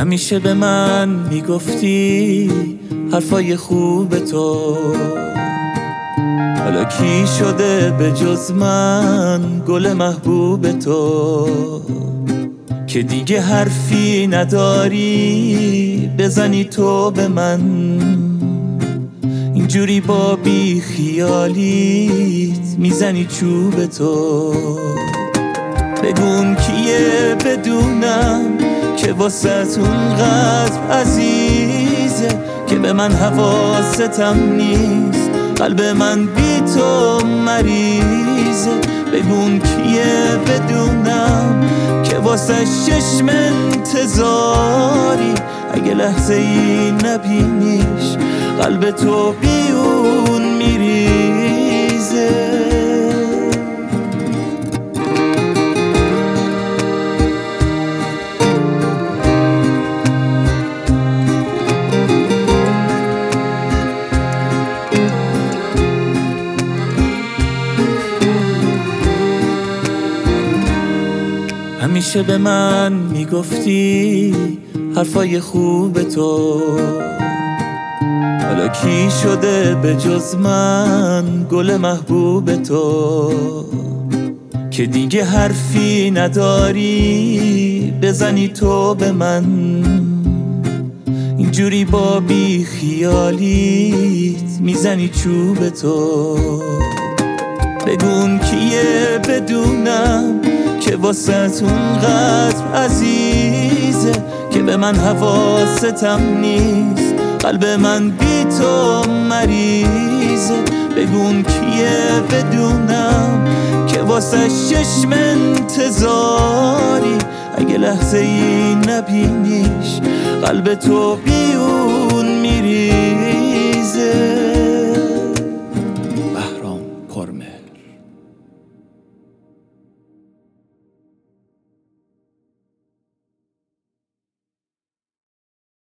همیشه به من میگفتی حرفای خوب تو، حالا کی شده به جز من گل محبوب تو؟ که دیگه حرفی نداری بزنی تو به من، اینجوری با بی خیالیت میزنی چوب تو. بگون کیه بدونم که واسه اونقدر عزیزه که به من حواستم نیست، قلب من بی تو مریضه. بگون کیه بدونم که واسه چشم انتظاری، اگه لحظه ای نبینیش قلب تو بی اون میریزه. همیشه به من میگفتی حرفای خوب تو، حالا کی شده به جز من گل محبوب تو؟ که دیگه حرفی نداری بزنی تو به من، اینجوری با بی خیالیت میزنی چوب تو. بگون کیه بدونم که واسه اونقدر عزیزه که به من حواستم نیست، قلب من بی تو مریضه. بگون کیه بدونم که واسه چشم انتظاری، اگه لحظه ای نبینیش قلب تو بی اون میریزه.